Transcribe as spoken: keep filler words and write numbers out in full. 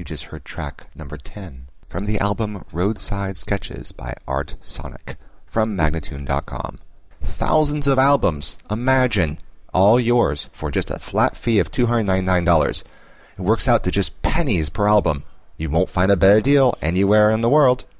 you just heard track number ten from the album Roadside Sketches by Art Sonic from Magnatune dot com. Thousands of albums, imagine, all yours for just a flat fee of two hundred ninety-nine dollars. It works out to just pennies per album. You won't find a better deal anywhere in the world.